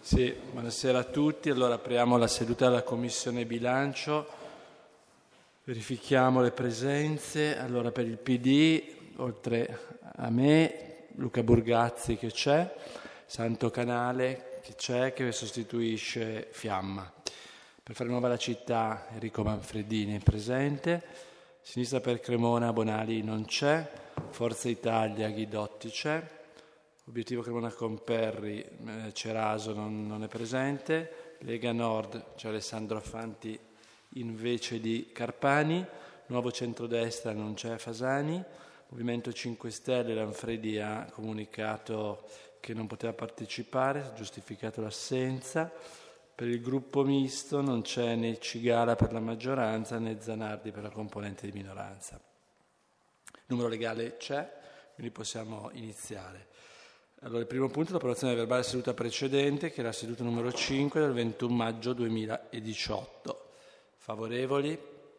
Sì, buonasera a tutti. Allora apriamo la seduta della Commissione Bilancio. Verifichiamo le presenze. Allora per il PD, oltre a me, Luca Burgazzi che c'è, Santo Canale che c'è, che sostituisce Fiamma. Per Fare Nuova la Città, Enrico Manfredini è presente. Sinistra per Cremona, Bonali non c'è. Forza Italia, Ghidotti c'è. Obiettivo Cremona Comperri, Ceraso non è presente. Lega Nord c'è Alessandro Affanti invece di Carpani. Nuovo Centrodestra non c'è Fasani. Movimento 5 Stelle, Lanfredi ha comunicato che non poteva partecipare, ha giustificato l'assenza. Per il gruppo misto non c'è né Cigala per la maggioranza né Zanardi per la componente di minoranza. Il numero legale c'è, quindi possiamo iniziare. Allora, il primo punto è l'approvazione del verbale della seduta precedente, che è la seduta numero 5 del 21 maggio 2018. Favorevoli?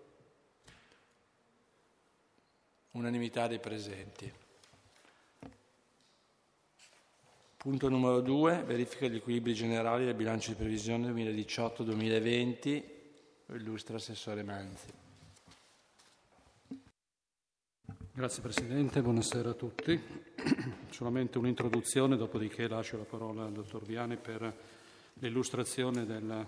Unanimità dei presenti. Punto numero 2, verifica degli equilibri generali del bilancio di previsione 2018-2020. Illustra Assessore Manzi. Grazie Presidente, buonasera a tutti. Solamente un'introduzione, dopodiché lascio la parola al Dottor Viani per l'illustrazione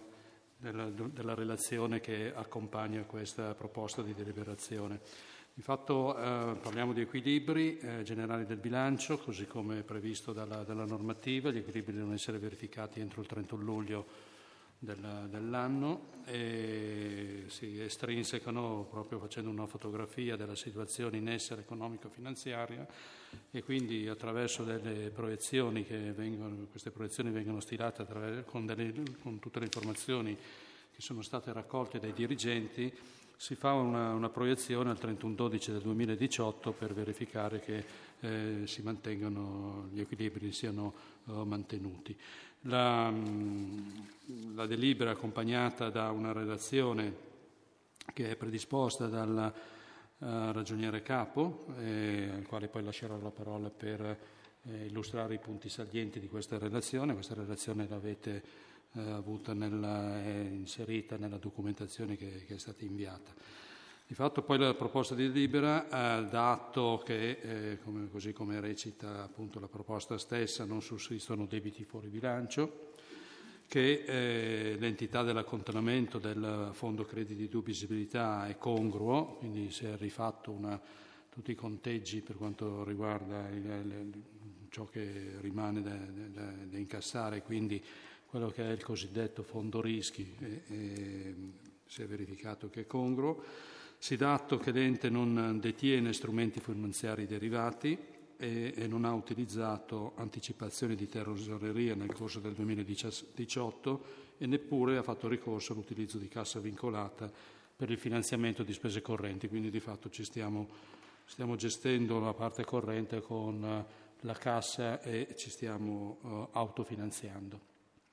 della relazione che accompagna questa proposta di deliberazione. Di fatto parliamo di equilibri generali del bilancio, così come previsto dalla normativa. Gli equilibri devono essere verificati entro il 31 luglio dell'anno e si estrinsecano proprio facendo una fotografia della situazione in essere economico-finanziaria e quindi attraverso delle proiezioni queste proiezioni vengono stilate con tutte le informazioni che sono state raccolte dai dirigenti. Si fa una proiezione al 31/12 del 2018 per verificare che si mantengano, gli equilibri siano mantenuti. La delibera è accompagnata da una relazione che è predisposta dal ragioniere capo, al quale poi lascerò la parola per illustrare i punti salienti di questa relazione. Questa relazione l'avete avuta inserita nella documentazione che è stata inviata. Di fatto poi la proposta di delibera dà atto che, così come recita appunto la proposta stessa, non sussistono debiti fuori bilancio, che l'entità dell'accantonamento del fondo crediti di visibilità è congruo, quindi si è rifatto tutti i conteggi per quanto riguarda ciò che rimane da incassare, quindi quello che è il cosiddetto fondo rischi si è verificato che è congruo. Si dà atto che l'ente non detiene strumenti finanziari derivati e non ha utilizzato anticipazioni di tesoreria nel corso del 2018 e neppure ha fatto ricorso all'utilizzo di cassa vincolata per il finanziamento di spese correnti, quindi di fatto stiamo gestendo la parte corrente con la cassa e ci stiamo autofinanziando.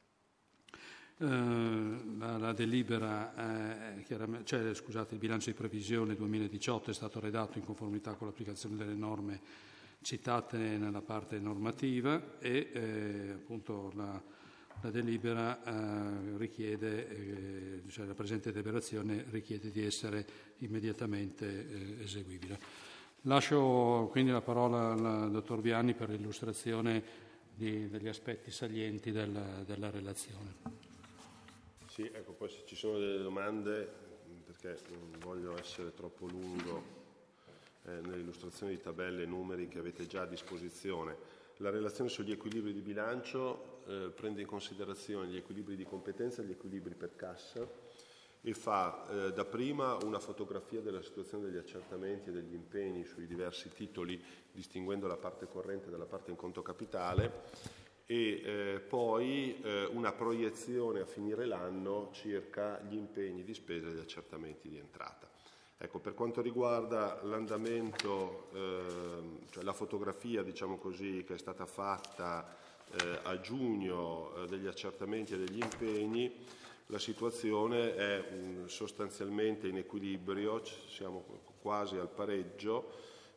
La delibera, il bilancio di previsione 2018 è stato redatto in conformità con l'applicazione delle norme citate nella parte normativa e appunto la delibera richiede, la presente deliberazione richiede di essere immediatamente eseguibile. Lascio quindi la parola al Dottor Viani per l'illustrazione degli aspetti salienti della relazione. Sì, ecco, poi se ci sono delle domande, perché non voglio essere troppo lungo nell'illustrazione di tabelle e numeri che avete già a disposizione. La relazione sugli equilibri di bilancio prende in considerazione gli equilibri di competenza e gli equilibri per cassa e fa dapprima una fotografia della situazione degli accertamenti e degli impegni sui diversi titoli, distinguendo la parte corrente dalla parte in conto capitale, e poi una proiezione a finire l'anno circa gli impegni di spesa e gli accertamenti di entrata. Ecco, per quanto riguarda l'andamento, cioè la fotografia, diciamo così, che è stata fatta a giugno degli accertamenti e degli impegni, la situazione è sostanzialmente in equilibrio, siamo quasi al pareggio,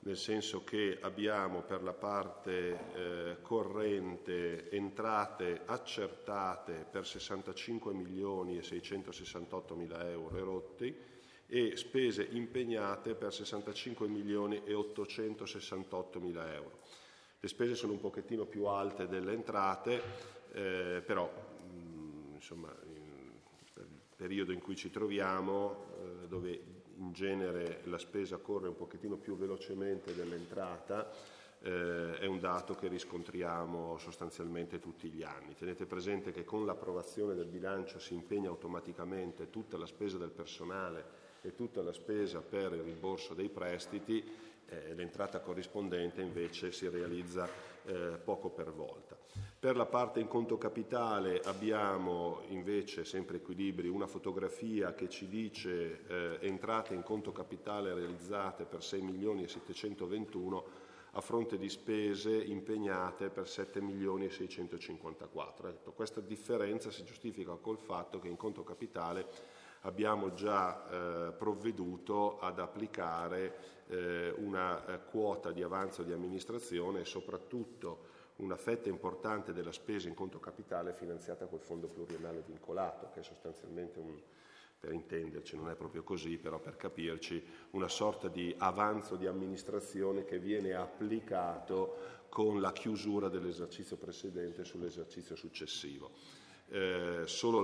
nel senso che abbiamo per la parte corrente entrate accertate per 65 milioni e 668 mila euro erotti e spese impegnate per 65 milioni e 868 mila euro. Le spese sono un pochettino più alte delle entrate, però insomma, per il periodo in cui ci troviamo, dove in genere la spesa corre un pochettino più velocemente dell'entrata, è un dato che riscontriamo sostanzialmente tutti gli anni. Tenete presente che con l'approvazione del bilancio si impegna automaticamente tutta la spesa del personale e tutta la spesa per il rimborso dei prestiti, l'entrata corrispondente invece si realizza poco per volta. Per la parte in conto capitale abbiamo invece, sempre equilibri, una fotografia che ci dice entrate in conto capitale realizzate per 6 milioni e 721 a fronte di spese impegnate per 7 milioni e 654. Ecco, questa differenza si giustifica col fatto che in conto capitale abbiamo già provveduto ad applicare una quota di avanzo di amministrazione e soprattutto una fetta importante della spesa in conto capitale finanziata col fondo pluriennale vincolato, che è sostanzialmente per intenderci, non è proprio così, però per capirci, una sorta di avanzo di amministrazione che viene applicato con la chiusura dell'esercizio precedente sull'esercizio successivo. Solo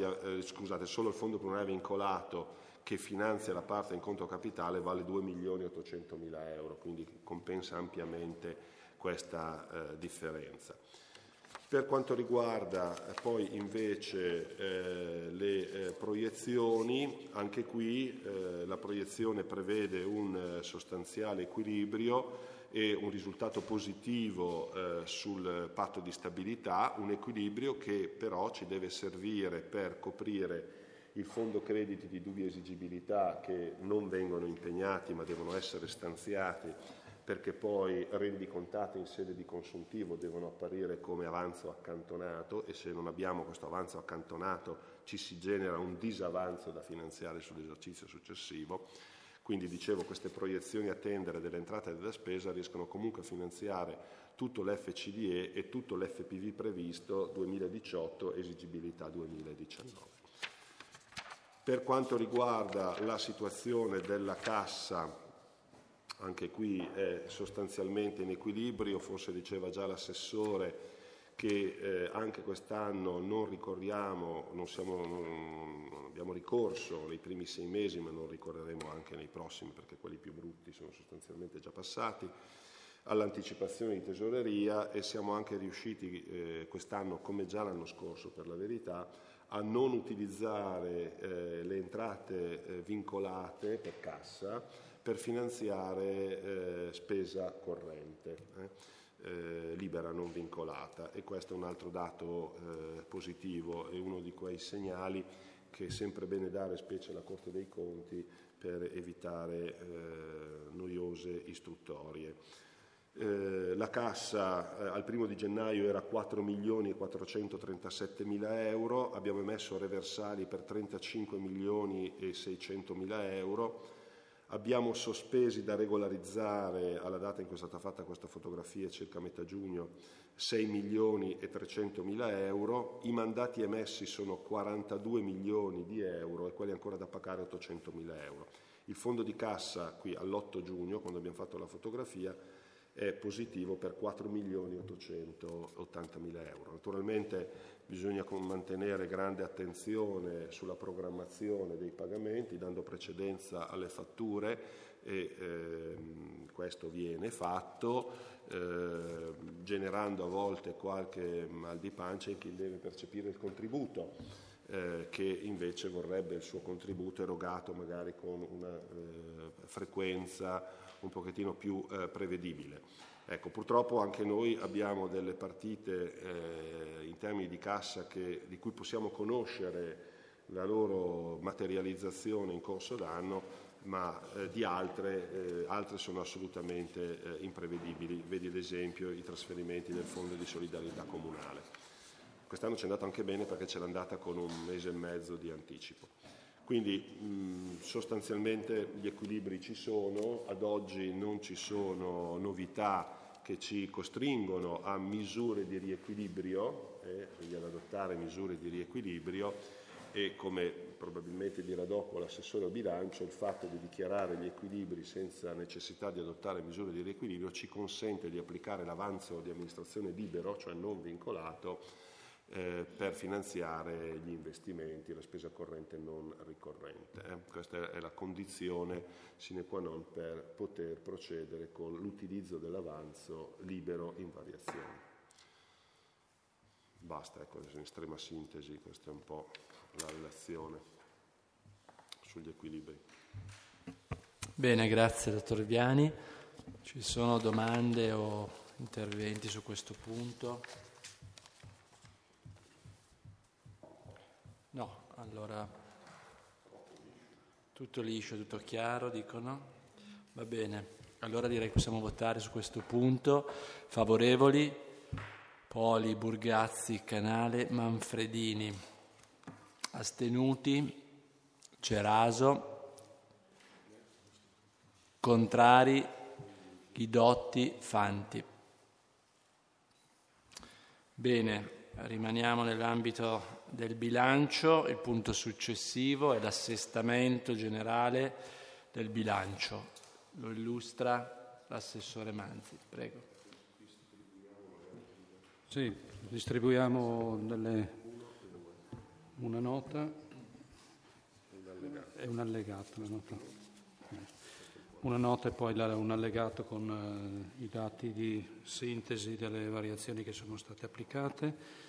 il fondo pluriennale vincolato che finanzia la parte in conto capitale vale 2 milioni e 800 mila euro, quindi compensa ampiamente questa differenza. Per quanto riguarda poi invece le proiezioni, anche qui la proiezione prevede un sostanziale equilibrio e un risultato positivo sul patto di stabilità, un equilibrio che però ci deve servire per coprire il fondo crediti di dubbia esigibilità che non vengono impegnati ma devono essere stanziati perché poi rendicontati in sede di consuntivo devono apparire come avanzo accantonato e se non abbiamo questo avanzo accantonato ci si genera un disavanzo da finanziare sull'esercizio successivo. Quindi dicevo, queste proiezioni a tendere dell'entrata e della spesa riescono comunque a finanziare tutto l'FCDE e tutto l'FPV previsto 2018, esigibilità 2019. Per quanto riguarda la situazione della cassa, anche qui è sostanzialmente in equilibrio, forse diceva già l'assessore che anche quest'anno non abbiamo ricorso nei primi 6 mesi, ma non ricorreremo anche nei prossimi perché quelli più brutti sono sostanzialmente già passati, all'anticipazione di tesoreria e siamo anche riusciti quest'anno, come già l'anno scorso per la verità, a non utilizzare le entrate vincolate per cassa per finanziare spesa corrente. Libera non vincolata e questo è un altro dato positivo e uno di quei segnali che è sempre bene dare specie alla Corte dei Conti per evitare noiose istruttorie. La cassa al 1 di gennaio era 4 milioni e 437 mila euro, abbiamo emesso reversali per 35 milioni e 600 mila euro. Abbiamo sospesi da regolarizzare alla data in cui è stata fatta questa fotografia, circa metà giugno, 6 milioni e 300 mila euro. I mandati emessi sono 42 milioni di euro e quelli ancora da pagare 800 mila euro. Il fondo di cassa qui all'8 giugno, quando abbiamo fatto la fotografia, è positivo per 4 milioni e 880 mila euro. Naturalmente bisogna mantenere grande attenzione sulla programmazione dei pagamenti, dando precedenza alle fatture e questo viene fatto, generando a volte qualche mal di pancia in chi deve percepire il contributo, che invece vorrebbe il suo contributo erogato magari con una frequenza un pochettino più prevedibile. Ecco, purtroppo anche noi abbiamo delle partite in termini di cassa di cui possiamo conoscere la loro materializzazione in corso d'anno, ma di altre sono assolutamente imprevedibili. Vedi ad esempio i trasferimenti del Fondo di solidarietà comunale. Quest'anno ci è andato anche bene perché ce l'è andata con 1 mese e mezzo di anticipo. Quindi sostanzialmente gli equilibri ci sono, ad oggi non ci sono novità che ci costringono a misure di riequilibrio, quindi ad adottare misure di riequilibrio, e come probabilmente dirà dopo l'assessore al bilancio, il fatto di dichiarare gli equilibri senza necessità di adottare misure di riequilibrio ci consente di applicare l'avanzo di amministrazione libero, cioè non vincolato, per finanziare gli investimenti, la spesa corrente non ricorrente. Questa è la condizione sine qua non per poter procedere con l'utilizzo dell'avanzo libero in variazione. Basta, ecco, in estrema sintesi, questa è un po' la relazione sugli equilibri. Bene, grazie dottor Viani. Ci sono domande o interventi su questo punto? No, allora tutto liscio, tutto chiaro, dicono? Va bene, allora direi che possiamo votare su questo punto. Favorevoli? Poli, Burgazzi, Canale, Manfredini. Astenuti? Ceraso. Contrari? Ghidotti, Fanti. Bene, rimaniamo nell'ambito del bilancio. Il punto successivo è l'assestamento generale del bilancio. Lo illustra l'assessore Manzi. Prego. Sì, distribuiamo una nota e un allegato. Una nota e poi un allegato con i dati di sintesi delle variazioni che sono state applicate.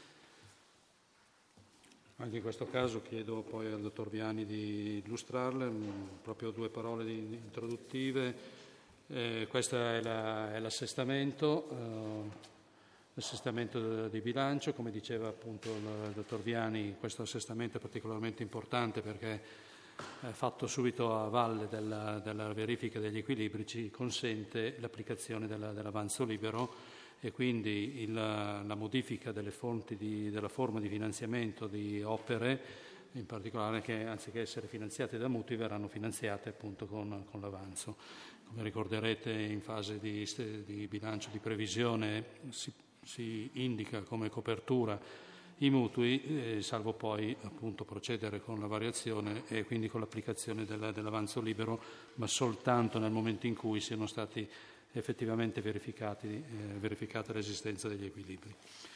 Anche in questo caso chiedo poi al dottor Viani di illustrarle, proprio 2 parole introduttive. Questo è l'assestamento di bilancio. Come diceva appunto il dottor Viani, questo assestamento è particolarmente importante perché fatto subito a valle della verifica degli equilibri ci consente l'applicazione dell'avanzo libero e quindi la modifica delle fonti della forma di finanziamento di opere, in particolare che anziché essere finanziate da mutui verranno finanziate appunto con l'avanzo. Come ricorderete, in fase di bilancio di previsione si indica come copertura i mutui, salvo poi appunto procedere con la variazione e quindi con l'applicazione dell'avanzo libero, ma soltanto nel momento in cui siano stati effettivamente verificata l'esistenza degli equilibri.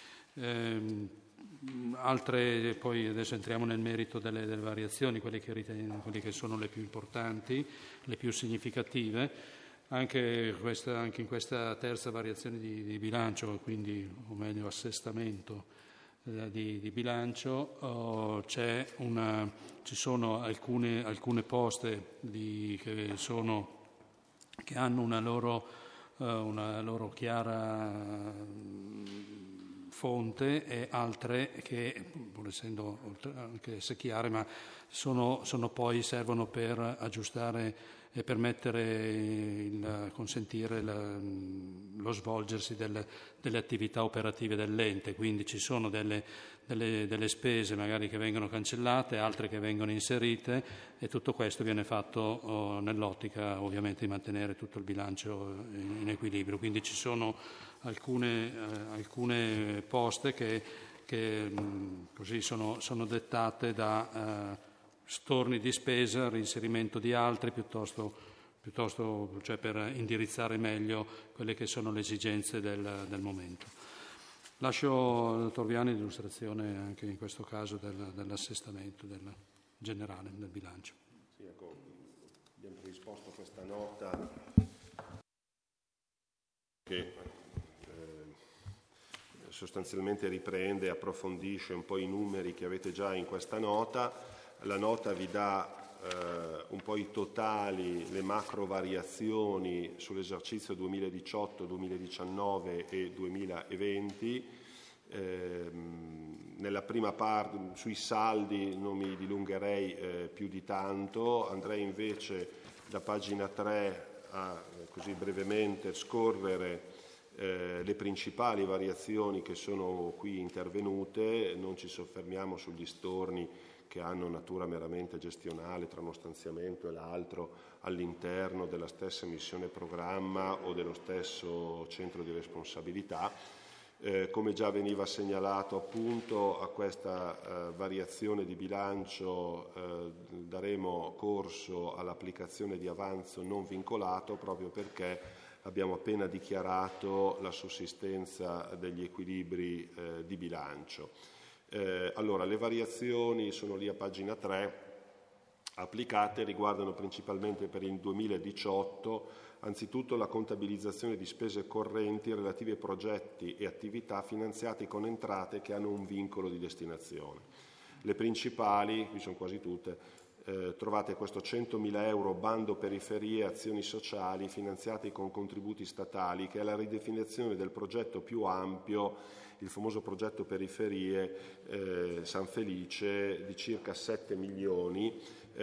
Altre, poi adesso entriamo nel merito delle variazioni, quelle che sono le più importanti, le più significative. Anche in questa terza variazione di bilancio, quindi o meglio assestamento di bilancio, ci sono alcune poste che hanno una loro chiara fonte e altre che, pur essendo anche se chiare, ma servono per aggiustare e consentire lo svolgersi delle attività operative dell'ente. Quindi ci sono delle spese magari che vengono cancellate, altre che vengono inserite, e tutto questo viene fatto nell'ottica ovviamente di mantenere tutto il bilancio in equilibrio. Quindi ci sono alcune poste che così sono dettate da storni di spesa, reinserimento di altri, piuttosto cioè per indirizzare meglio quelle che sono le esigenze del momento. Lascio al dottor Viani l'illustrazione anche in questo caso dell'assestamento generale del bilancio. Sì, ecco, abbiamo predisposto questa nota che sostanzialmente riprende e approfondisce un po' i numeri che avete già in questa nota. La nota vi dà un po' i totali, le macro variazioni sull'esercizio 2018, 2019 e 2020. Nella prima parte, sui saldi, non mi dilungherei più di tanto, andrei invece da pagina 3 a così brevemente scorrere le principali variazioni che sono qui intervenute. Non ci soffermiamo sugli storni che hanno natura meramente gestionale tra uno stanziamento e l'altro all'interno della stessa missione programma o dello stesso centro di responsabilità. Come già veniva segnalato appunto, a questa variazione di bilancio daremo corso all'applicazione di avanzo non vincolato, proprio perché abbiamo appena dichiarato la sussistenza degli equilibri di bilancio. Allora, le variazioni sono lì a pagina 3, applicate, riguardano principalmente per il 2018 anzitutto la contabilizzazione di spese correnti relative ai progetti e attività finanziati con entrate che hanno un vincolo di destinazione. Le principali, qui sono quasi tutte, trovate questo 100.000 euro bando periferie e azioni sociali finanziati con contributi statali, che è la ridefinizione del progetto più ampio, il famoso progetto periferie San Felice, di circa 7 milioni.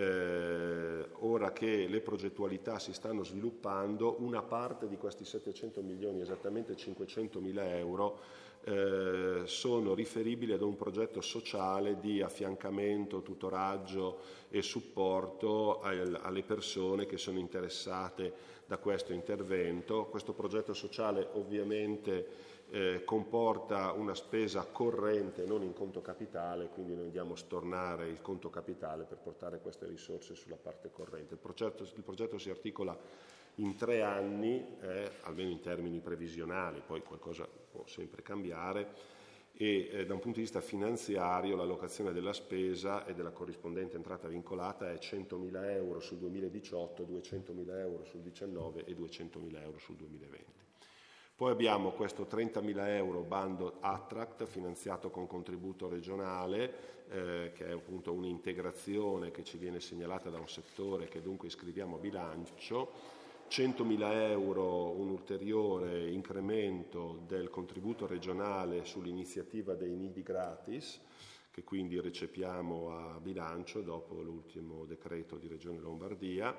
Ora che le progettualità si stanno sviluppando, una parte di questi 700 milioni, esattamente 500.000 euro, sono riferibili ad un progetto sociale di affiancamento, tutoraggio e supporto alle persone che sono interessate da questo intervento. Questo progetto sociale ovviamente comporta una spesa corrente non in conto capitale, quindi noi andiamo a stornare il conto capitale per portare queste risorse sulla parte corrente. Il progetto si articola in 3 anni, almeno in termini previsionali, poi qualcosa può sempre cambiare, e da un punto di vista finanziario l'allocazione della spesa e della corrispondente entrata vincolata è 100.000 euro sul 2018, 200.000 euro sul 2019 e 200.000 euro sul 2020. Poi abbiamo questo 30.000 euro bando Attract finanziato con contributo regionale, che è appunto un'integrazione che ci viene segnalata da un settore che dunque iscriviamo a bilancio. 100.000 euro un ulteriore incremento del contributo regionale sull'iniziativa dei nidi gratis, che quindi recepiamo a bilancio dopo l'ultimo decreto di Regione Lombardia.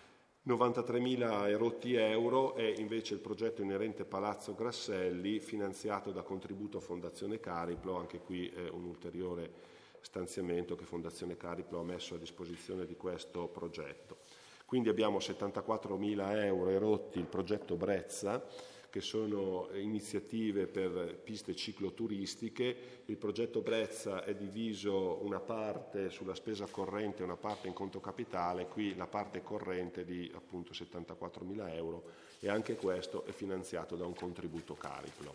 93.000 erotti euro è invece il progetto inerente Palazzo Grasselli, finanziato da contributo Fondazione Cariplo. Anche qui è un ulteriore stanziamento che Fondazione Cariplo ha messo a disposizione di questo progetto. Quindi abbiamo 74.000 euro erotti il progetto Brezza, che sono iniziative per piste cicloturistiche. Il progetto Brezza è diviso una parte sulla spesa corrente e una parte in conto capitale, qui la parte corrente di appunto 74.000 euro, e anche questo è finanziato da un contributo Cariplo.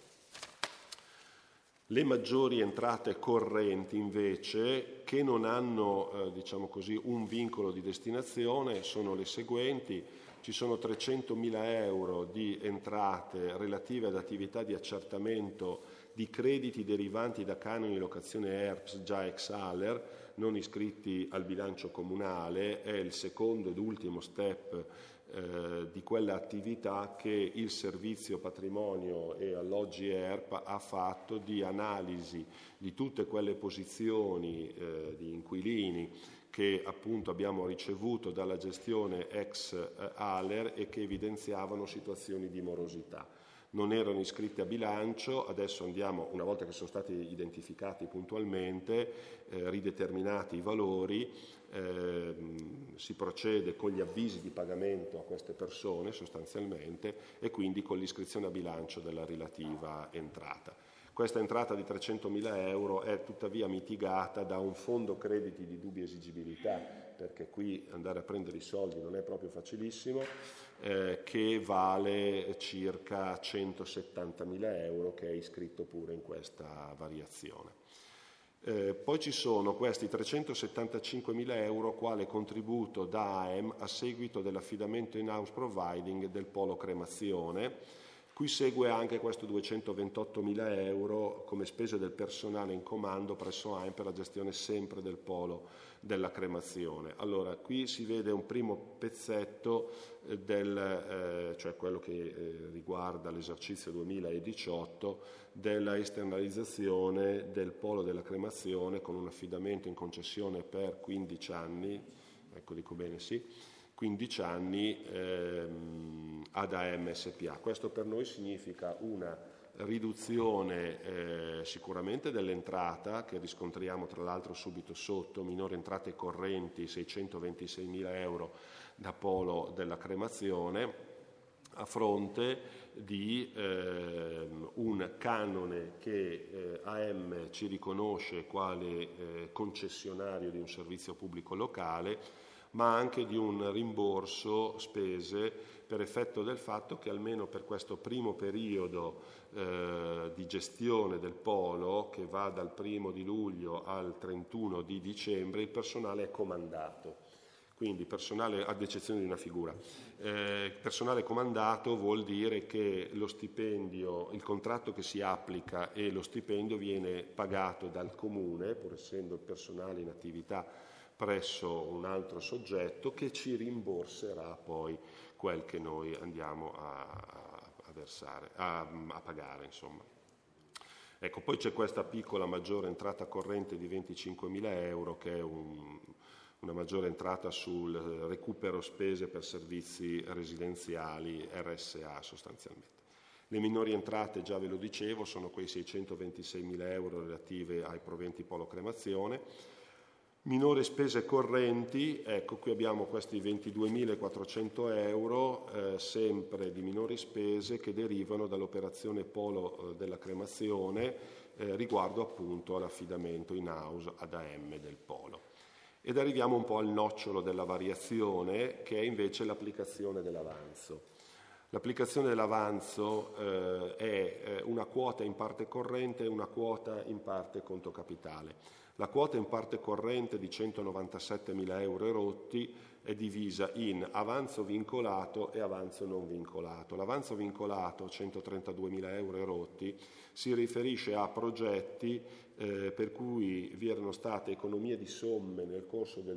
Le maggiori entrate correnti invece, che non hanno diciamo così, un vincolo di destinazione, sono le seguenti. Ci sono 300.000 euro di entrate relative ad attività di accertamento di crediti derivanti da canoni di locazione ERPS già ex ALER, non iscritti al bilancio comunale. È il secondo ed ultimo step di quella attività che il Servizio Patrimonio e Alloggi ERP ha fatto di analisi di tutte quelle posizioni di inquilini che appunto abbiamo ricevuto dalla gestione ex ALER e che evidenziavano situazioni di morosità. Non erano iscritti a bilancio, adesso andiamo, una volta che sono stati identificati puntualmente, rideterminati i valori, si procede con gli avvisi di pagamento a queste persone sostanzialmente e quindi con l'iscrizione a bilancio della relativa entrata. Questa entrata di 300.000 euro è tuttavia mitigata da un fondo crediti di dubbia esigibilità, perché qui andare a prendere i soldi non è proprio facilissimo, che vale circa 170.000 euro, che è iscritto pure in questa variazione. Poi ci sono questi 375.000 euro quale contributo da AEM a seguito dell'affidamento in house providing del polo cremazione. Qui segue anche questo 228.000 euro come spese del personale in comando presso AEM per la gestione sempre del polo della cremazione. Allora, qui si vede un primo pezzetto cioè quello che riguarda l'esercizio 2018, della esternalizzazione del polo della cremazione con un affidamento in concessione per 15 anni, ecco dico bene sì, 15 anni ad AEM SPA. Questo per noi significa una riduzione sicuramente dell'entrata, che riscontriamo tra l'altro subito sotto, minore entrate correnti 626.000 euro da polo della cremazione, a fronte di un canone che AM ci riconosce quale concessionario di un servizio pubblico locale, ma anche di un rimborso spese per effetto del fatto che almeno per questo primo periodo di gestione del polo, che va dal 1° di luglio al 31 di dicembre, il personale è comandato. Quindi personale, ad eccezione di una figura, personale comandato vuol dire che lo stipendio, il contratto che si applica e lo stipendio viene pagato dal comune, pur essendo il personale in attività presso un altro soggetto, che ci rimborserà poi quel che noi andiamo a versare, a pagare, insomma. Ecco, poi c'è questa piccola maggiore entrata corrente di 25.000 euro, che è una maggiore entrata sul recupero spese per servizi residenziali, RSA sostanzialmente. Le minori entrate, già ve lo dicevo, sono quei 626.000 euro relative ai proventi polo cremazione. Minore spese correnti, ecco qui abbiamo questi 22.400 euro, sempre di minori spese, che derivano dall'operazione polo della cremazione riguardo appunto all'affidamento in house ad AM del polo. Ed arriviamo un po' al nocciolo della variazione, che è invece l'applicazione dell'avanzo. L'applicazione dell'avanzo è una quota in parte corrente e una quota in parte conto capitale. La quota in parte corrente di 197.000 euro e rotti è divisa in avanzo vincolato e avanzo non vincolato. L'avanzo vincolato, 132.000 euro e rotti, si riferisce a progetti per cui vi erano state economie di somme nel corso del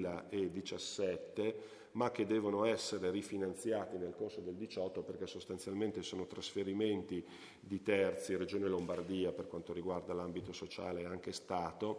2017, ma che devono essere rifinanziati nel corso del 2018, perché sostanzialmente sono trasferimenti di terzi, Regione Lombardia per quanto riguarda l'ambito sociale e anche Stato,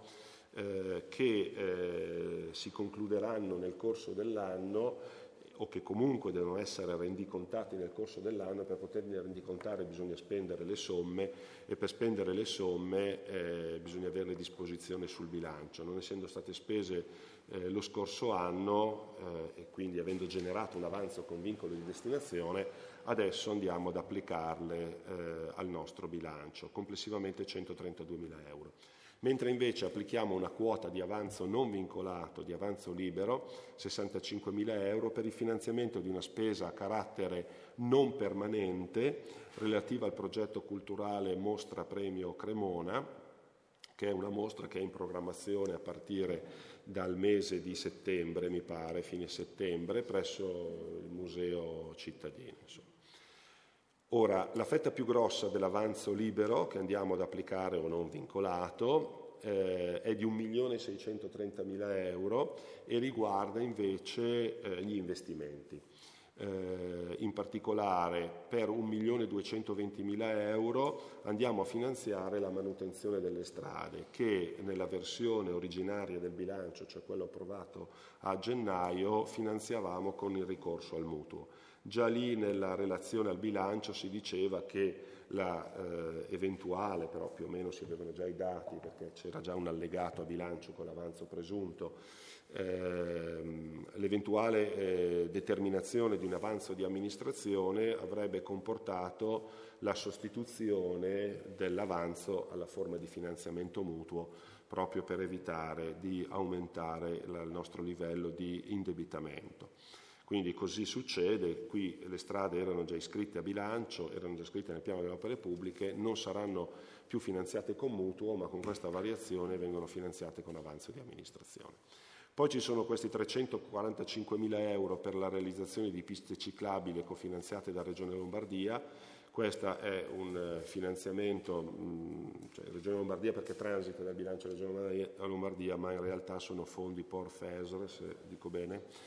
che si concluderanno nel corso dell'anno, o che comunque devono essere rendicontati nel corso dell'anno. Per poterli rendicontare bisogna spendere le somme, e per spendere le somme bisogna averle a disposizione sul bilancio. Non essendo state spese lo scorso anno e quindi avendo generato un avanzo con vincolo di destinazione, adesso andiamo ad applicarle al nostro bilancio, complessivamente 132.000 euro. Mentre invece applichiamo una quota di avanzo non vincolato, di avanzo libero, 65.000 euro, per il finanziamento di una spesa a carattere non permanente relativa al progetto culturale Mostra Premio Cremona, che è una mostra che è in programmazione a partire dal mese di settembre, mi pare, fine settembre, presso il Museo Cittadino, insomma. Ora, la fetta più grossa dell'avanzo libero che andiamo ad applicare o non vincolato è di 1.630.000 euro e riguarda invece gli investimenti. In particolare per 1.220.000 euro andiamo a finanziare la manutenzione delle strade, che nella versione originaria del bilancio, cioè quello approvato a gennaio, finanziavamo con il ricorso al mutuo. Già lì nella relazione al bilancio si diceva che la eventuale, però più o meno si avevano già i dati perché c'era già un allegato a bilancio con l'avanzo presunto, l'eventuale determinazione di un avanzo di amministrazione avrebbe comportato la sostituzione dell'avanzo alla forma di finanziamento mutuo, proprio per evitare di aumentare il nostro livello di indebitamento. Quindi così succede, qui le strade erano già iscritte a bilancio, erano già iscritte nel piano delle opere pubbliche, non saranno più finanziate con mutuo, ma con questa variazione vengono finanziate con avanzo di amministrazione. Poi ci sono questi 345.000 euro per la realizzazione di piste ciclabili cofinanziate da Regione Lombardia. Questo è un finanziamento, cioè Regione Lombardia perché transita dal bilancio della Regione Lombardia, ma in realtà sono fondi POR-FESR, se dico bene,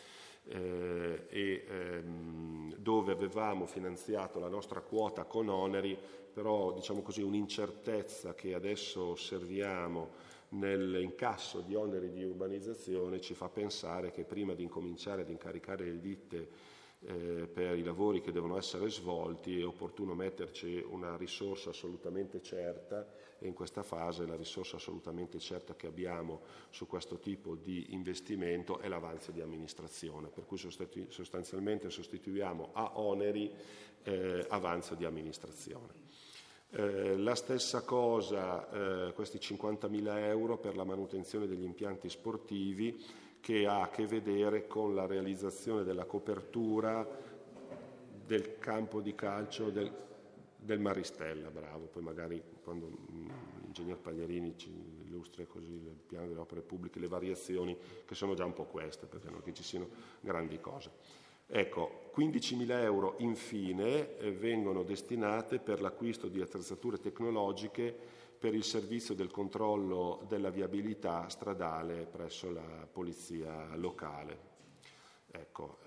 dove avevamo finanziato la nostra quota con oneri, però diciamo così un'incertezza che adesso osserviamo nell'incasso di oneri di urbanizzazione ci fa pensare che prima di incominciare ad incaricare le ditte per i lavori che devono essere svolti, è opportuno metterci una risorsa assolutamente certa, e in questa fase la risorsa assolutamente certa che abbiamo su questo tipo di investimento è l'avanzo di amministrazione, per cui sostanzialmente sostituiamo a oneri avanzo di amministrazione. La stessa cosa, questi 50.000 euro per la manutenzione degli impianti sportivi, che ha a che vedere con la realizzazione della copertura del campo di calcio del Maristella, bravo, poi magari quando l'ingegner Pagliarini ci illustra così il piano delle opere pubbliche, le variazioni che sono già un po' queste, perché non che ci siano grandi cose. Ecco, 15.000 euro infine vengono destinate per l'acquisto di attrezzature tecnologiche per il servizio del controllo della viabilità stradale presso la polizia locale. Ecco,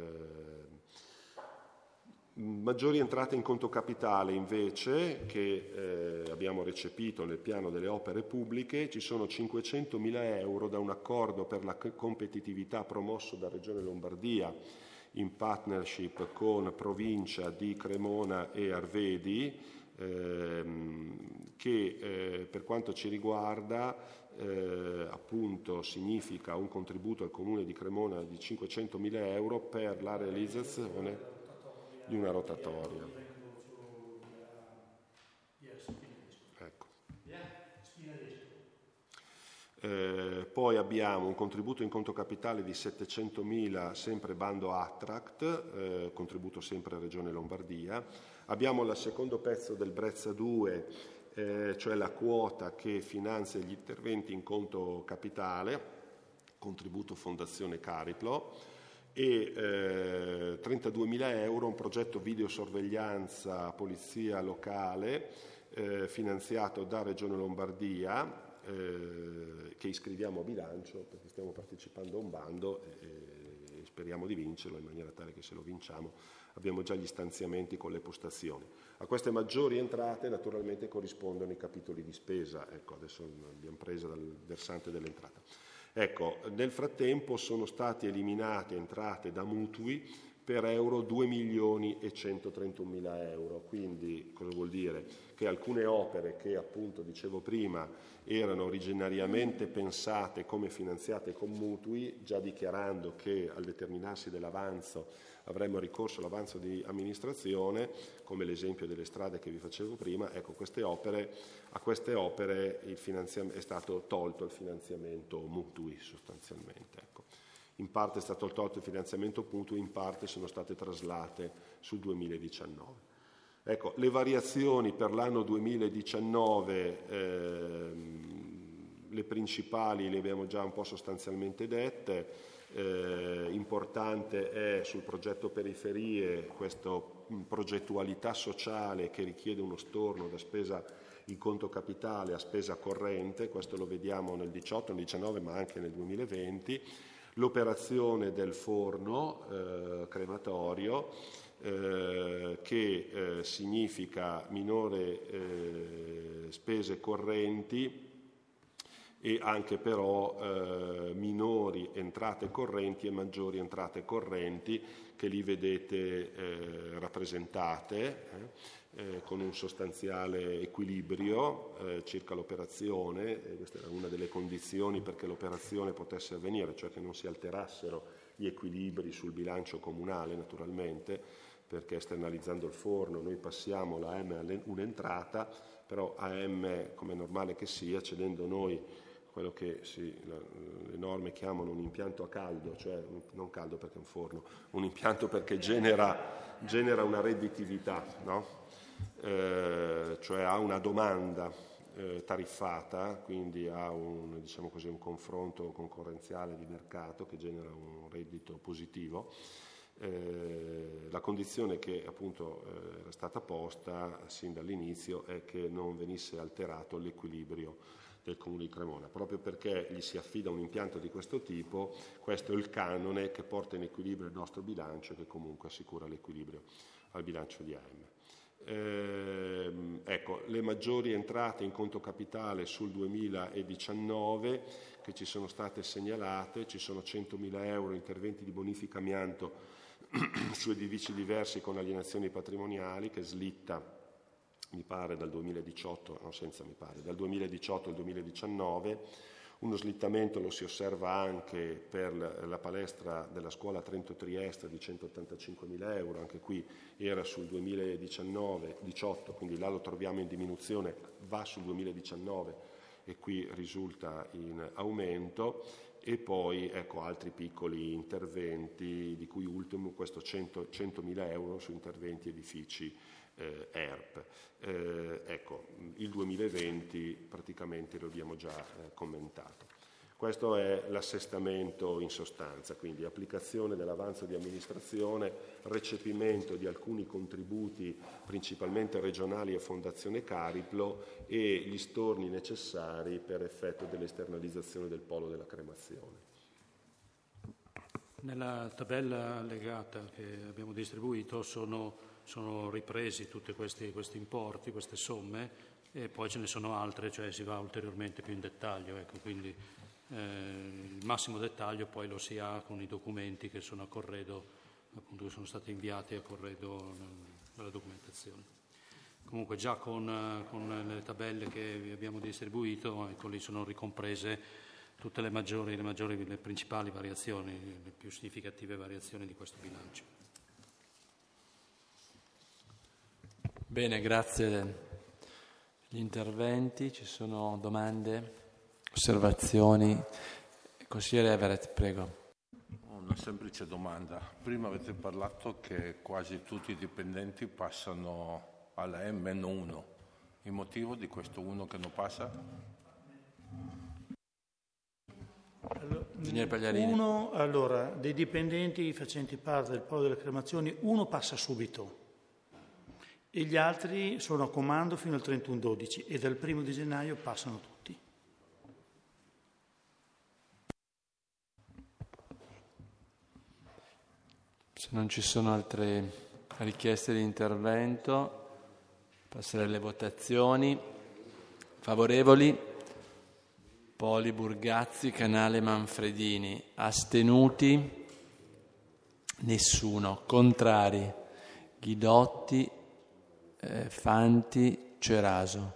maggiori entrate in conto capitale invece che abbiamo recepito nel piano delle opere pubbliche, ci sono 500.000 euro da un accordo per la competitività promosso da Regione Lombardia in partnership con provincia di Cremona e Arvedi, che per quanto ci riguarda appunto significa un contributo al Comune di Cremona di 500.000 euro per la realizzazione di una rotatoria. Ecco. Poi abbiamo un contributo in conto capitale di 700.000, sempre bando Attract, contributo sempre Regione Lombardia. Abbiamo il secondo pezzo del Brezza 2, cioè la quota che finanzia gli interventi in conto capitale, contributo Fondazione Cariplo, e 32.000 euro un progetto videosorveglianza polizia locale finanziato da Regione Lombardia, che iscriviamo a bilancio perché stiamo partecipando a un bando e speriamo di vincerlo, in maniera tale che se lo vinciamo abbiamo già gli stanziamenti con le postazioni. A queste maggiori entrate naturalmente corrispondono i capitoli di spesa. Ecco, adesso abbiamo preso dal versante dell'entrata. Ecco, nel frattempo sono state eliminate entrate da mutui per euro 2.131.000 euro. Quindi cosa vuol dire? Che alcune opere che appunto dicevo prima erano originariamente pensate come finanziate con mutui, già dichiarando che al determinarsi dell'avanzo avremmo ricorso all'avanzo di amministrazione, come l'esempio delle strade che vi facevo prima. Ecco, a queste opere è stato tolto il finanziamento mutui sostanzialmente. Ecco. In parte è stato tolto il finanziamento mutui, in parte sono state traslate sul 2019. Ecco, le variazioni per l'anno 2019, le principali le abbiamo già un po' sostanzialmente dette. Importante è sul progetto periferie questa progettualità sociale che richiede uno storno da spesa in conto capitale a spesa corrente, questo lo vediamo nel 18, nel 19 ma anche nel 2020, l'operazione del forno crematorio che significa minore spese correnti e anche però minori entrate correnti e maggiori entrate correnti che lì vedete rappresentate con un sostanziale equilibrio circa l'operazione. Questa era una delle condizioni perché l'operazione potesse avvenire, cioè che non si alterassero gli equilibri sul bilancio comunale naturalmente, perché esternalizzando il forno noi passiamo la AM a un'entrata, però AM, come è normale che sia, cedendo noi quello che le norme chiamano un impianto a caldo, cioè non caldo perché è un forno, un impianto perché genera una redditività, no? Cioè ha una domanda tariffata, quindi ha un confronto concorrenziale di mercato che genera un reddito positivo. La condizione che appunto era stata posta sin dall'inizio è che non venisse alterato l'equilibrio del Comune di Cremona, proprio perché gli si affida un impianto di questo tipo. Questo è il canone che porta in equilibrio il nostro bilancio e che comunque assicura l'equilibrio al bilancio di AM. Ecco, le maggiori entrate in conto capitale sul 2019 che ci sono state segnalate: ci sono 100.000 euro interventi di bonifica amianto su edifici diversi con alienazioni patrimoniali, che slitta, mi pare, dal 2018, no, senza mi pare, dal 2018 al 2019. Uno slittamento lo si osserva anche per la palestra della scuola Trento-Trieste di 185.000 euro, anche qui era sul 2019-18, quindi là lo troviamo in diminuzione, va sul 2019 e qui risulta in aumento. E poi ecco altri piccoli interventi, di cui ultimo questo 100.000 euro su interventi edifici ERP. Ecco, il 2020 praticamente lo abbiamo già commentato. Questo è l'assestamento in sostanza, quindi applicazione dell'avanzo di amministrazione, recepimento di alcuni contributi principalmente regionali a Fondazione Cariplo e gli storni necessari per effetto dell'esternalizzazione del polo della cremazione. Nella tabella allegata che abbiamo distribuito sono ripresi tutti questi importi, queste somme, e poi ce ne sono altre, cioè si va ulteriormente più in dettaglio. Ecco, quindi il massimo dettaglio poi lo si ha con i documenti che sono a corredo, appunto, che sono stati inviati a corredo della documentazione. Comunque già con le tabelle che vi abbiamo distribuito, ecco, lì sono ricomprese tutte le principali variazioni, le più significative variazioni di questo bilancio. Bene, grazie degli interventi. Ci sono domande, osservazioni? Consigliere Everett, prego. Una semplice domanda. Prima avete parlato che quasi tutti i dipendenti passano alla M-1. Il motivo di questo uno che non passa? Ingegnere Pagliarini. Allora, dei dipendenti facenti parte del polo delle cremazioni, uno passa subito e gli altri sono a comando fino al 31/12 e dal 1 di gennaio passano tutti. Se non ci sono altre richieste di intervento, passerei alle votazioni. Favorevoli? Poli, Burgazzi, Canale, Manfredini. Astenuti? Nessuno. Contrari? Ghidotti, Fanti, Ceraso.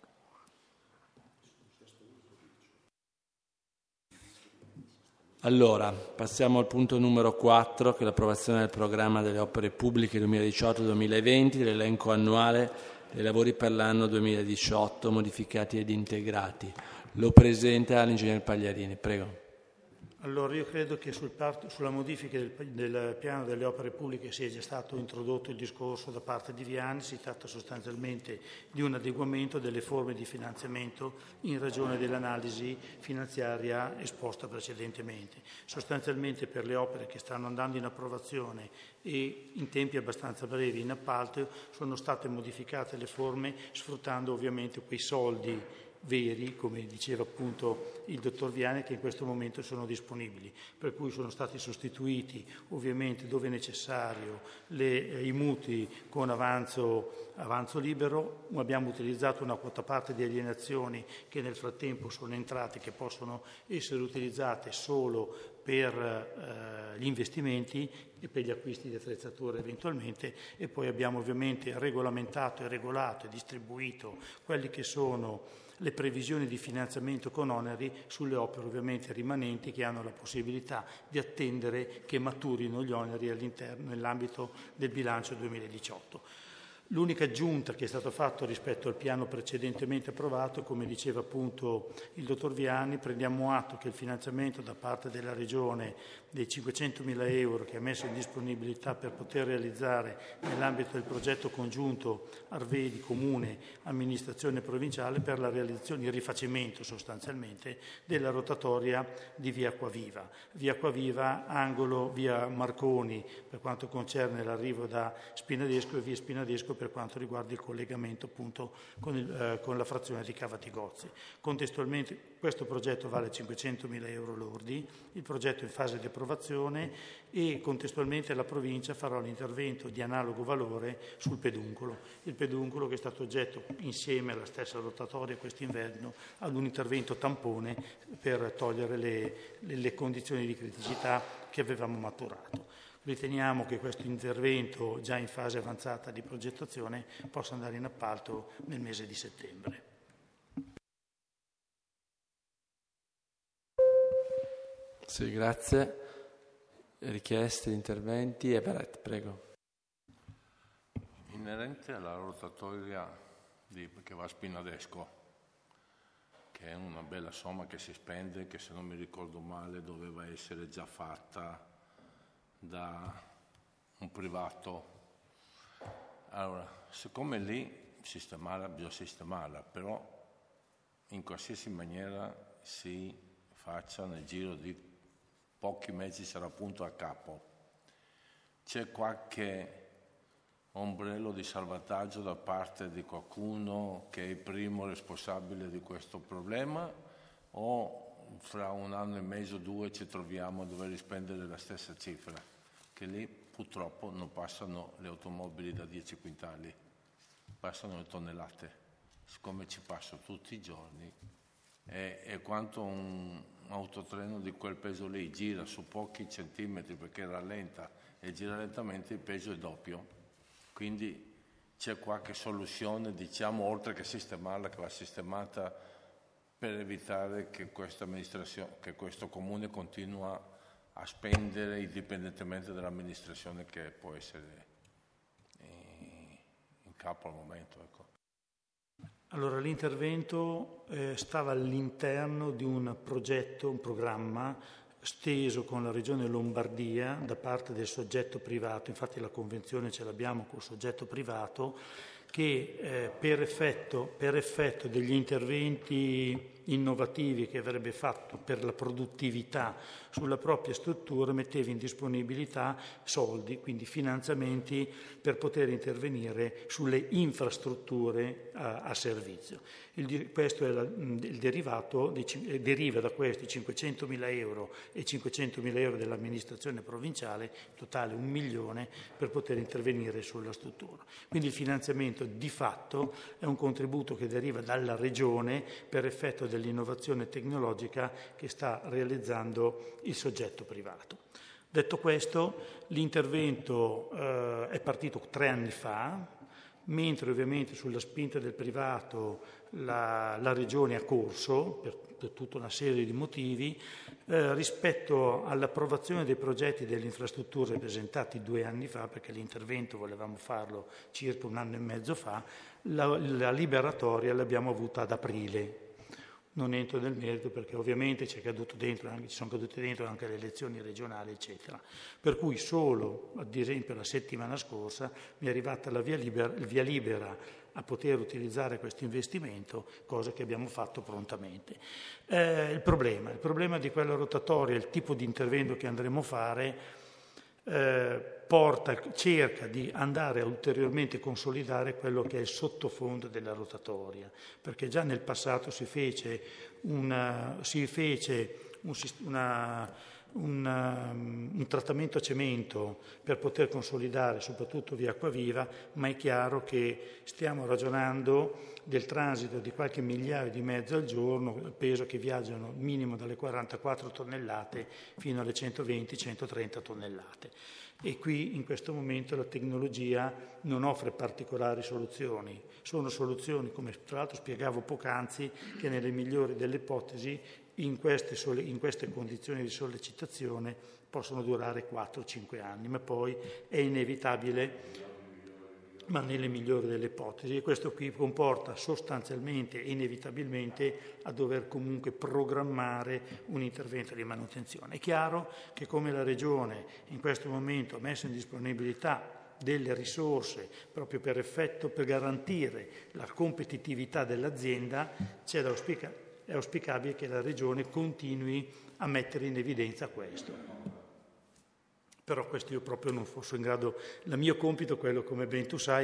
Allora, passiamo al punto numero 4, che è l'approvazione del programma delle opere pubbliche 2018-2020, dell'elenco annuale dei lavori per l'anno 2018, modificati ed integrati. Lo presenta l'ingegner Pagliarini, prego. Allora, io credo che sulla modifica del piano delle opere pubbliche sia già stato introdotto il discorso da parte di Viani. Si tratta sostanzialmente di un adeguamento delle forme di finanziamento in ragione dell'analisi finanziaria esposta precedentemente. Sostanzialmente per le opere che stanno andando in approvazione e in tempi abbastanza brevi in appalto sono state modificate le forme sfruttando ovviamente quei soldi veri, come diceva appunto il dottor Viani, che in questo momento sono disponibili, per cui sono stati sostituiti ovviamente dove necessario i mutui con avanzo libero. Abbiamo utilizzato una quota parte di alienazioni che nel frattempo sono entrate, che possono essere utilizzate solo per gli investimenti e per gli acquisti di attrezzature eventualmente, e poi abbiamo ovviamente regolamentato e regolato e distribuito quelli che sono le previsioni di finanziamento con oneri sulle opere ovviamente rimanenti, che hanno la possibilità di attendere che maturino gli oneri nell'ambito del bilancio 2018. L'unica aggiunta che è stata fatta rispetto al piano precedentemente approvato, come diceva appunto il dottor Viani, prendiamo atto che il finanziamento da parte della Regione dei 500.000 euro che ha messo in disponibilità per poter realizzare nell'ambito del progetto congiunto Arvedi, Comune, Amministrazione provinciale, per la realizzazione, il rifacimento sostanzialmente della rotatoria di Via Acquaviva. Via Acquaviva, angolo Via Marconi per quanto concerne l'arrivo da Spinadesco e Via Spinadesco per quanto riguarda il collegamento appunto con la frazione di Cavatigozzi. Contestualmente questo progetto vale 500.000 euro lordi, il progetto è in fase di approvazione e contestualmente la provincia farà l'intervento di analogo valore sul peduncolo. Il peduncolo che è stato oggetto insieme alla stessa rotatoria quest'inverno ad un intervento tampone per togliere le condizioni di criticità che avevamo maturato. Riteniamo che questo intervento, già in fase avanzata di progettazione, possa andare in appalto nel mese di settembre. Sì, grazie. Richieste, interventi? Everett, prego. Inerente alla rotatoria che va a Spinadesco, che è una bella somma che si spende, che se non mi ricordo male doveva essere già fatta da un privato. Allora, siccome lì bisogna sistemarla, però in qualsiasi maniera si faccia nel giro di pochi mesi sarà punto a capo. C'è qualche ombrello di salvataggio da parte di qualcuno che è il primo responsabile di questo problema, o fra un anno e mezzo o due ci troviamo a dover spendere la stessa cifra? Che lì purtroppo non passano le automobili da 10 quintali, passano le tonnellate. Siccome ci passo tutti i giorni, è quanto un autotreno di quel peso lì gira su pochi centimetri, perché rallenta e gira lentamente, il peso è doppio. Quindi c'è qualche soluzione, diciamo, oltre che sistemarla, che va sistemata, per evitare che questa amministrazione, che questo comune continua a spendere indipendentemente dall'amministrazione che può essere in capo al momento. Ecco. Allora, l'intervento stava all'interno di un progetto, un programma steso con la Regione Lombardia da parte del soggetto privato, infatti la convenzione ce l'abbiamo col soggetto privato, che per effetto degli interventi innovativi che avrebbe fatto per la produttività sulla propria struttura metteva in disponibilità soldi, quindi finanziamenti per poter intervenire sulle infrastrutture a servizio. Questo è il derivato, deriva da questi 500.000 euro e 500.000 euro dell'amministrazione provinciale, totale 1 milione per poter intervenire sulla struttura. Quindi il finanziamento di fatto è un contributo che deriva dalla Regione per effetto dell'innovazione tecnologica che sta realizzando il soggetto privato. Detto questo, l'intervento è partito 3 anni fa, mentre ovviamente sulla spinta del privato la Regione ha corso per tutta una serie di motivi. Rispetto all'approvazione dei progetti delle infrastrutture presentati 2 anni fa, perché l'intervento volevamo farlo circa 1 anno e mezzo fa, la liberatoria l'abbiamo avuta ad aprile. Non entro nel merito perché ovviamente ci sono cadute dentro anche le elezioni regionali, eccetera. Per cui solo, ad esempio, la settimana scorsa mi è arrivata il via libera a poter utilizzare questo investimento, cosa che abbiamo fatto prontamente. Il problema di quella rotatoria, il tipo di intervento che andremo a fare, cerca di andare a ulteriormente consolidare quello che è il sottofondo della rotatoria, perché già nel passato si fece un trattamento a cemento per poter consolidare soprattutto via Acquaviva, ma è chiaro che stiamo ragionando del transito di qualche migliaio di mezzi al giorno, peso che viaggiano minimo dalle 44 tonnellate fino alle 120-130 tonnellate. E qui in questo momento la tecnologia non offre particolari soluzioni, sono soluzioni, come tra l'altro spiegavo poc'anzi, che nelle migliori delle ipotesi in queste condizioni di sollecitazione possono durare 4-5 anni, ma poi è inevitabile, ma nelle migliori delle ipotesi, e questo qui comporta sostanzialmente e inevitabilmente a dover comunque programmare un intervento di manutenzione. È chiaro che come la Regione in questo momento ha messo in disponibilità delle risorse proprio per garantire la competitività dell'azienda, è auspicabile che la Regione continui a mettere in evidenza questo. Però questo io proprio non fosse in grado, il mio compito è quello, come ben tu sai,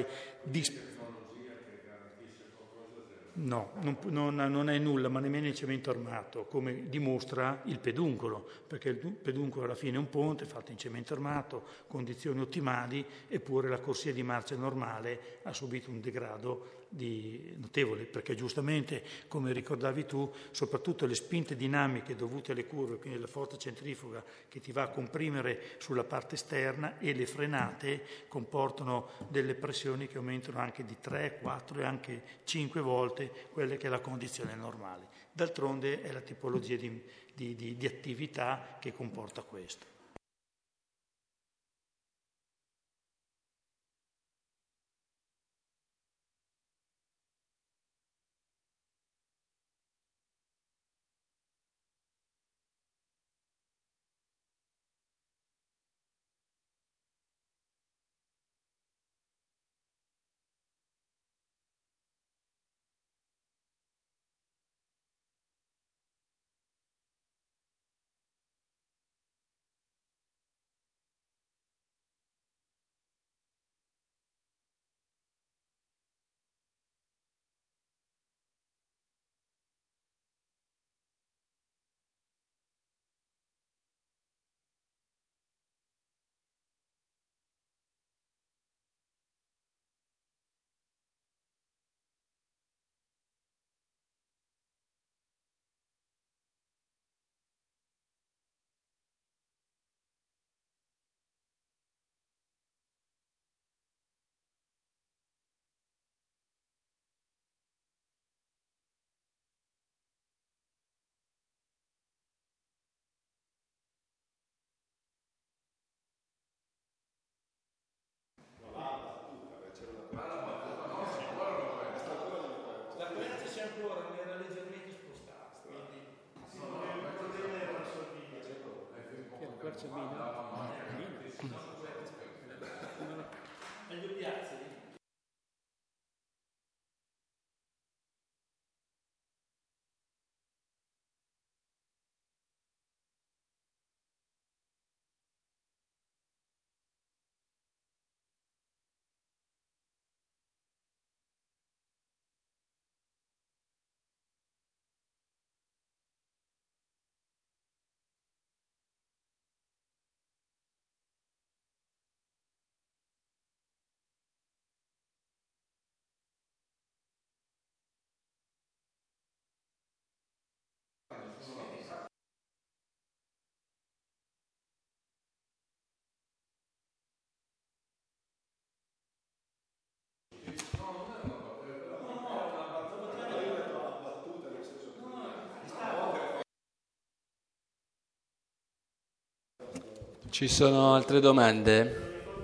no, non è nulla, ma nemmeno il cemento armato, come dimostra il peduncolo, perché il peduncolo alla fine è un ponte fatto in cemento armato, condizioni ottimali, eppure la corsia di marcia normale ha subito un degrado notevole, perché giustamente, come ricordavi tu, soprattutto le spinte dinamiche dovute alle curve, quindi la forza centrifuga che ti va a comprimere sulla parte esterna, e le frenate comportano delle pressioni che aumentano anche di 3, 4 e anche 5 volte quelle che è la condizione normale. D'altronde è la tipologia di attività che comporta questo. Ci sono altre domande?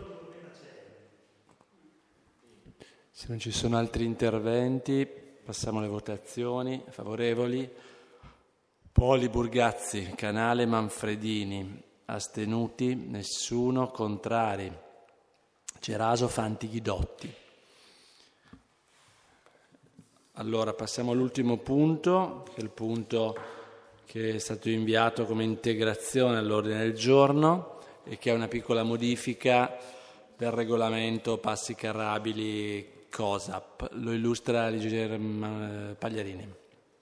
Se non ci sono altri interventi, passiamo alle votazioni. Favorevoli? Poli, Burgazzi, Canale, Manfredini. Astenuti? Nessuno. Contrari? Geraso, Fanti, Ghidotti. Allora passiamo all'ultimo punto, che è il punto che è stato inviato come integrazione all'ordine del giorno e che è una piccola modifica del regolamento passi carrabili COSAP. Lo illustra Ligier Pagliarini.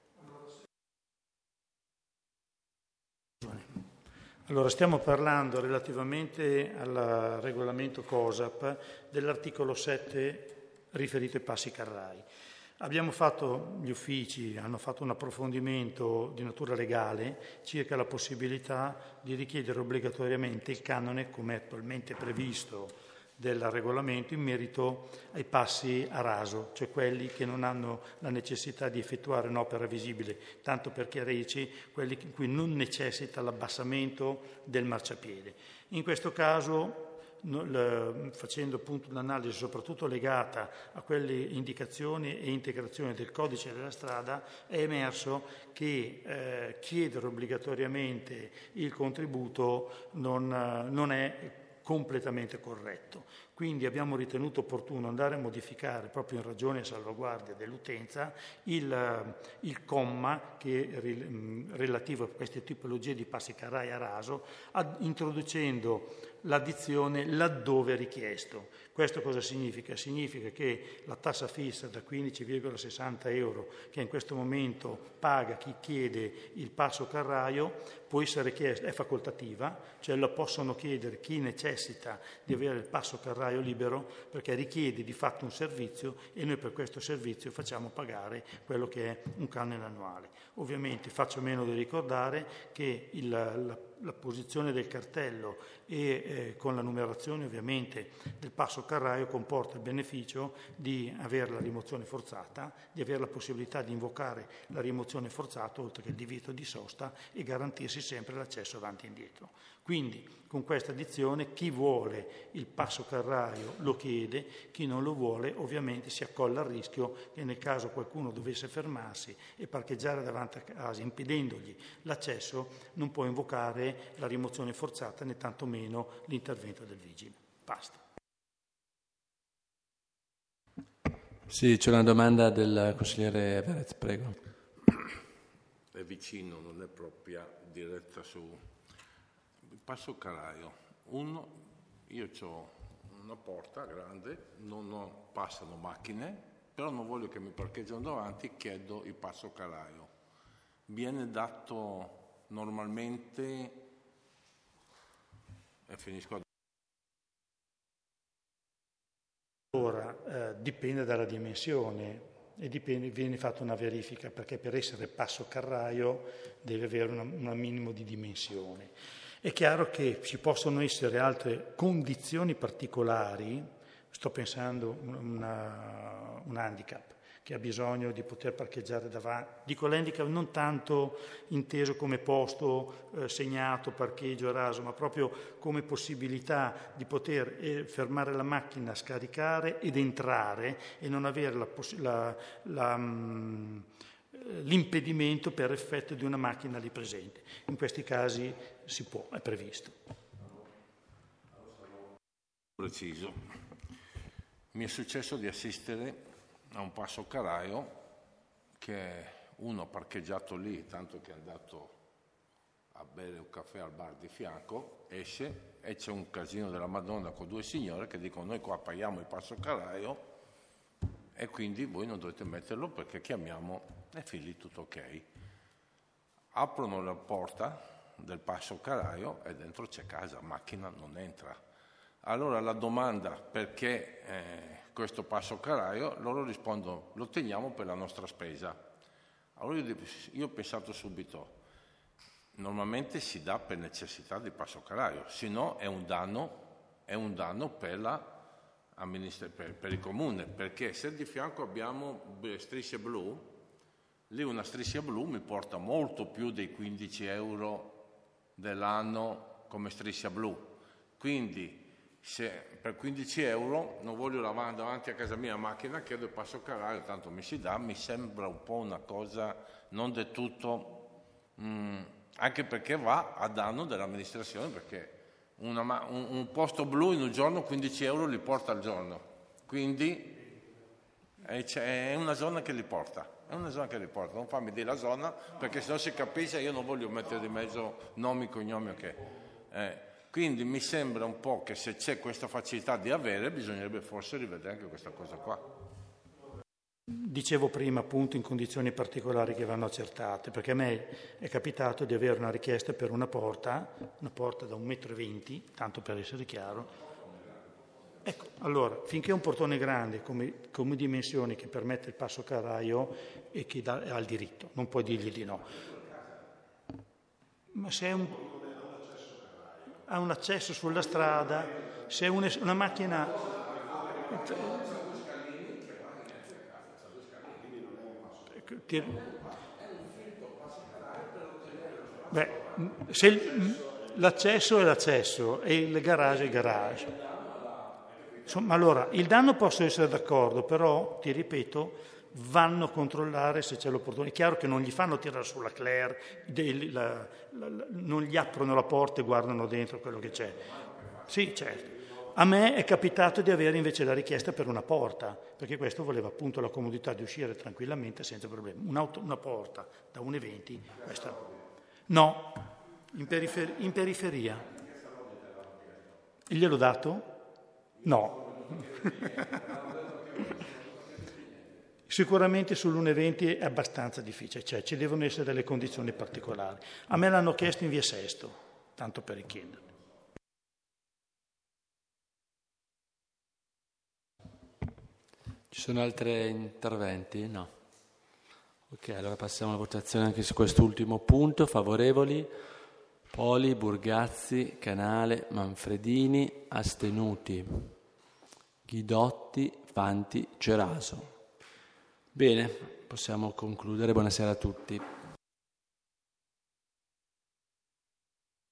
Allora, stiamo parlando relativamente al regolamento COSAP dell'articolo 7 riferito ai passi carrai. Gli uffici hanno fatto un approfondimento di natura legale circa la possibilità di richiedere obbligatoriamente il canone, come è attualmente previsto del regolamento, in merito ai passi a raso, cioè quelli che non hanno la necessità di effettuare un'opera visibile, tanto per chiarirci, quelli in cui non necessita l'abbassamento del marciapiede. In questo caso, facendo appunto un'analisi soprattutto legata a quelle indicazioni e integrazioni del codice della strada, è emerso che chiedere obbligatoriamente il contributo non è completamente corretto. Quindi abbiamo ritenuto opportuno andare a modificare, proprio in ragione e salvaguardia dell'utenza, il comma che relativo a queste tipologie di passi carrai a raso, introducendo l'addizione laddove richiesto. Questo cosa significa? Significa che la tassa fissa da 15,60 euro che in questo momento paga chi chiede il passo carraio può essere chiesta, è facoltativa, cioè lo possono chiedere chi necessita di avere il passo carraio libero perché richiede di fatto un servizio e noi per questo servizio facciamo pagare quello che è un canone annuale. Ovviamente faccio meno di ricordare che la posizione del cartello e con la numerazione ovviamente del passo carraio comporta il beneficio di avere la rimozione forzata, di avere la possibilità di invocare la rimozione forzata oltre che il divieto di sosta e garantirsi sempre l'accesso avanti e indietro. Quindi con questa addizione chi vuole il passo carraio lo chiede, chi non lo vuole ovviamente si accolla al rischio che nel caso qualcuno dovesse fermarsi e parcheggiare davanti a casa impedendogli l'accesso non può invocare la rimozione forzata né tantomeno l'intervento del vigile. Basta. Sì, c'è una domanda del consigliere Verez, prego. È vicino, non è propria diretta su il passo carraio. Io ho una porta grande, non passano macchine, però non voglio che mi parcheggiano davanti, chiedo il passo carraio. Viene dato normalmente e finisco a... Ora, dipende dalla dimensione e viene fatta una verifica perché per essere passo carraio deve avere un minimo di dimensione. È chiaro che ci possono essere altre condizioni particolari, sto pensando un handicap che ha bisogno di poter parcheggiare davanti. Dico l'handicap non tanto inteso come posto segnato, parcheggio e raso, ma proprio come possibilità di poter fermare la macchina, scaricare ed entrare e non avere l'impedimento per effetto di una macchina lì presente. In questi casi si può, è previsto. Preciso. Mi è successo di assistere a un passo carraio che uno parcheggiato lì, tanto che è andato a bere un caffè al bar di fianco, esce e c'è un casino della Madonna con due signore che dicono noi qua paghiamo il passo carraio e quindi voi non dovete metterlo perché chiamiamo e fin lì tutto ok. Aprono la porta del passo carraio e dentro c'è casa, macchina non entra. Allora la domanda perché questo passo carraio, loro rispondono lo teniamo per la nostra spesa. Allora io ho pensato subito, normalmente si dà per necessità di passo carraio, se no è un danno per il comune, perché se di fianco abbiamo strisce blu, lì una striscia blu mi porta molto più dei 15 euro dell'anno come striscia blu, quindi se per 15 euro non voglio lavare davanti a casa mia la macchina, chiedo il passo carraio, tanto mi si dà, mi sembra un po' una cosa non del tutto, anche perché va a danno dell'amministrazione, perché un posto blu in un giorno 15 euro li porta al giorno, quindi è una zona che li porta, non fammi dire la zona, perché se no si capisce, io non voglio mettere di mezzo nomi, cognomi, quindi mi sembra un po' che se c'è questa facilità di avere, bisognerebbe forse rivedere anche questa cosa qua. Dicevo prima appunto in condizioni particolari che vanno accertate, perché a me è capitato di avere una richiesta per una porta da 1,20 m, tanto per essere chiaro. Ecco, allora, finché è un portone grande come dimensioni che permette il passo carraio e che ha il diritto, non puoi dirgli di no. Ma se è ha un accesso sulla strada, se è una macchina... se l'accesso è l'accesso e il garage è il garage. Insomma, allora, il danno posso essere d'accordo, però, ti ripeto, vanno a controllare se c'è l'opportunità. È chiaro che non gli fanno tirare sulla Claire, non gli aprono la porta e guardano dentro quello che c'è. Sì, certo. A me è capitato di avere invece la richiesta per una porta, perché questo voleva appunto la comodità di uscire tranquillamente senza problemi. Una porta da 1,20 m, questa no, in periferia. Gliel'ho dato? No. Sicuramente sull'1,20 è abbastanza difficile, cioè ci devono essere delle condizioni particolari. A me l'hanno chiesto in via Sesto, tanto per richiedere. Ci sono altri interventi? No. Ok, allora passiamo alla votazione anche su quest'ultimo punto. Favorevoli? Poli, Burgazzi, Canale, Manfredini, astenuti. Ghidotti, Fanti, Geraso. Bene, possiamo concludere. Buonasera a tutti.